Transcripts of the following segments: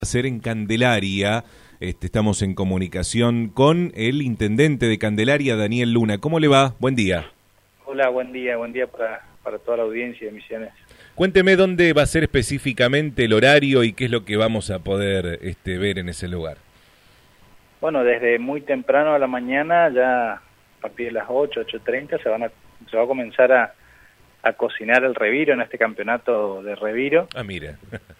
Hacer en Candelaria. Estamos en comunicación con el intendente de Candelaria, Daniel Luna. ¿Cómo le va? Buen día. Hola, buen día para toda la audiencia de Misiones. Cuénteme dónde va a ser específicamente el horario y qué es lo que vamos a poder ver en ese lugar. Bueno, desde muy temprano a la mañana, ya a partir de las 8:30, se va a comenzar a cocinar el reviro en este campeonato de reviro. Ah, mira.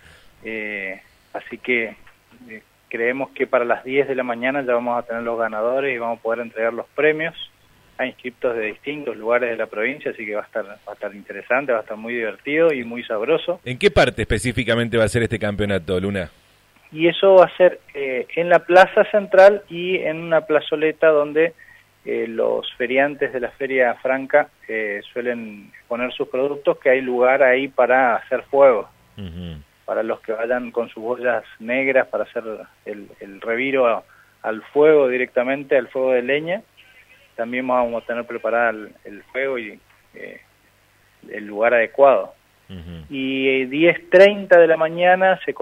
Así que creemos que para las 10 de la mañana ya vamos a tener los ganadores y vamos a poder entregar los premios a inscriptos de distintos lugares de la provincia, así que va a estar interesante, va a estar muy divertido y muy sabroso. ¿En qué parte específicamente va a ser este campeonato, Luna? Y eso va a ser en la plaza central y en una plazoleta donde los feriantes de la Feria Franca suelen poner sus productos, que hay lugar ahí para hacer fuego. Para los que vayan con sus ollas negras para hacer el reviro al fuego directamente, al fuego de leña. También vamos a tener preparado el fuego y el lugar adecuado. Y 10:30 de la mañana se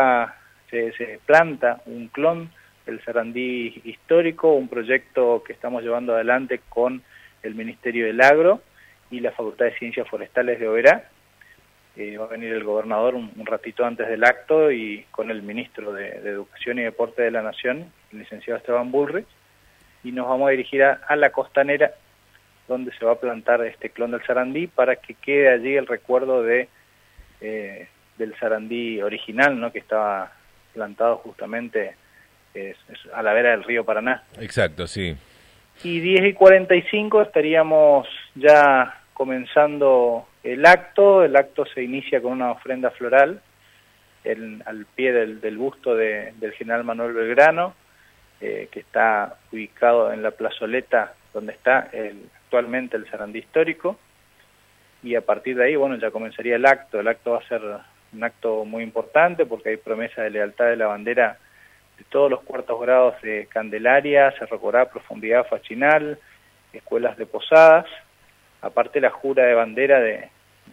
planta un clon del sarandí histórico, un proyecto que estamos llevando adelante con el Ministerio del Agro y la Facultad de Ciencias Forestales de Oberá. Va a venir el gobernador un ratito antes del acto y con el ministro de Educación y Deporte de la Nación, el licenciado Esteban Bullrich, y nos vamos a dirigir a la costanera, donde se va a plantar este clon del sarandí para que quede allí el recuerdo del sarandí original, ¿no?, que estaba plantado justamente a la vera del río Paraná. Exacto, sí. Y 10:45 estaríamos ya comenzando el acto. El acto se inicia con una ofrenda floral al pie del busto del general Manuel Belgrano, que está ubicado en la plazoleta donde está actualmente el sarandí histórico, y a partir de ahí, bueno, ya comenzaría el acto. El acto va a ser un acto muy importante porque hay promesa de lealtad de la bandera de todos los cuartos grados de Candelaria, Cerro Corá, Profundidad, Fachinal, escuelas de Posadas, aparte la jura de bandera de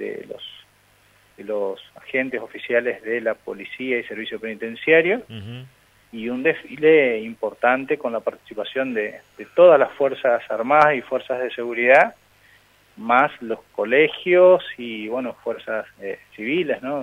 los agentes oficiales de la policía y servicio penitenciario, y un desfile importante con la participación de todas las Fuerzas Armadas y Fuerzas de Seguridad, más los colegios y, bueno, fuerzas civiles, ¿no?,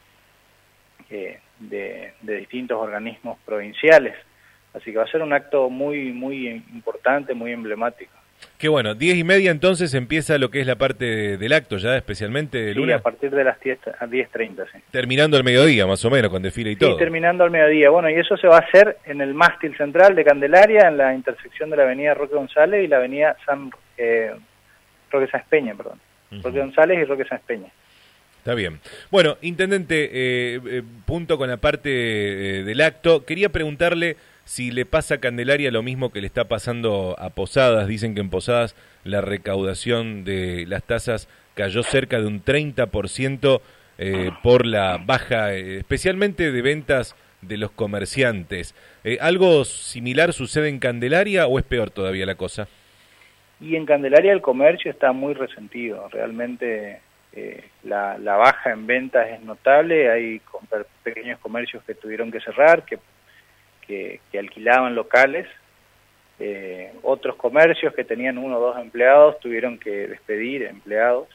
de distintos organismos provinciales. Así que va a ser un acto muy, muy importante, muy emblemático. Qué bueno, 10:30 entonces empieza lo que es la parte del acto ya, especialmente, Luna. Sí, a partir de las 10:30, sí. Terminando el mediodía, más o menos, con desfile y todo. Sí, terminando al mediodía. Bueno, y eso se va a hacer en el mástil central de Candelaria, en la intersección de la avenida Roque González y la avenida Roque Sáenz Peña, perdón. Roque González y Roque Sáenz Peña. Está bien. Bueno, intendente, punto con la parte del acto. Quería preguntarle si le pasa a Candelaria lo mismo que le está pasando a Posadas. Dicen que en Posadas la recaudación de las tasas cayó cerca de un 30% por la baja, especialmente de ventas de los comerciantes. ¿Algo similar sucede en Candelaria o es peor todavía la cosa? Y en Candelaria el comercio está muy resentido. Realmente la baja en ventas es notable. Hay pequeños comercios que tuvieron que cerrar, que alquilaban locales. Otros comercios que tenían 1 o 2 empleados tuvieron que despedir empleados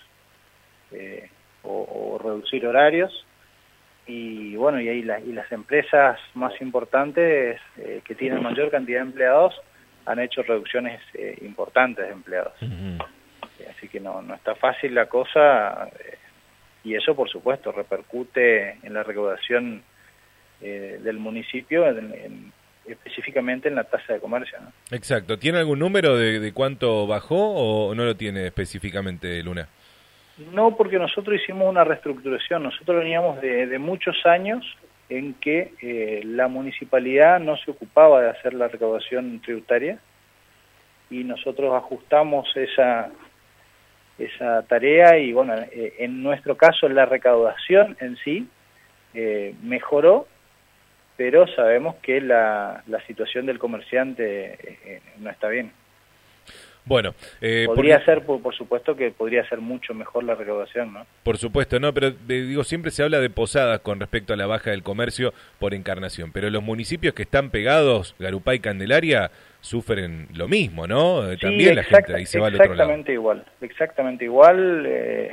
o reducir horarios. Y bueno, y las empresas más importantes que tienen mayor cantidad de empleados han hecho reducciones importantes de empleados. Así que no está fácil la cosa, y eso por supuesto repercute en la recaudación del municipio, específicamente en la tasa de comercio, ¿no? Exacto. ¿Tiene algún número de cuánto bajó o no lo tiene específicamente, Luna? No, porque nosotros hicimos una reestructuración. Nosotros veníamos de muchos años en que la municipalidad no se ocupaba de hacer la recaudación tributaria, y nosotros ajustamos esa tarea, y bueno, en nuestro caso la recaudación en sí mejoró, pero sabemos que la situación del comerciante no está bien. Bueno, podría ser, por supuesto que podría ser mucho mejor la recaudación, ¿no? Por supuesto, no, pero digo, siempre se habla de Posadas con respecto a la baja del comercio por Encarnación, pero los municipios que están pegados, Garupá y Candelaria, sufren lo mismo, ¿no? Sí, también la gente ahí se va al otro lado. Exactamente igual.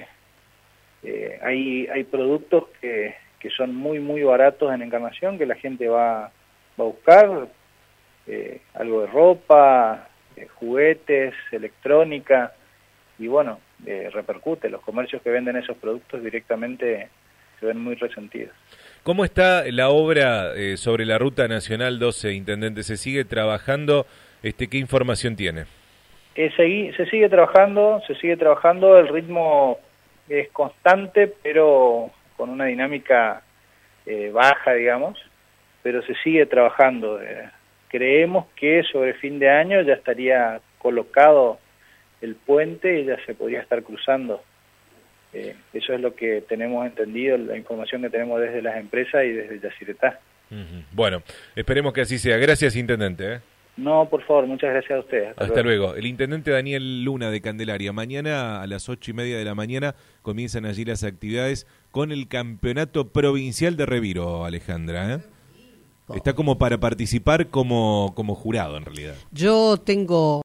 Hay productos que son muy baratos en Encarnación, que la gente va a buscar, algo de ropa, juguetes, electrónica, y bueno, repercute. Los comercios que venden esos productos directamente se ven muy resentidos. ¿Cómo está la obra sobre la Ruta Nacional 12, Intendente? ¿Se sigue trabajando? ¿Qué información tiene? Se sigue trabajando, el ritmo es constante, pero con una dinámica baja, digamos, pero se sigue trabajando. Creemos que sobre fin de año ya estaría colocado el puente y ya se podría estar cruzando. Eso es lo que tenemos entendido, la información que tenemos desde las empresas y desde Yacyretá. Bueno, esperemos que así sea. Gracias, Intendente. No, por favor, muchas gracias a ustedes. Hasta luego. El Intendente Daniel Luna de Candelaria. Mañana a las 8:30 de la mañana comienzan allí las actividades con el Campeonato Provincial de Reviro, Alejandra. Está como para participar como jurado, en realidad. Yo tengo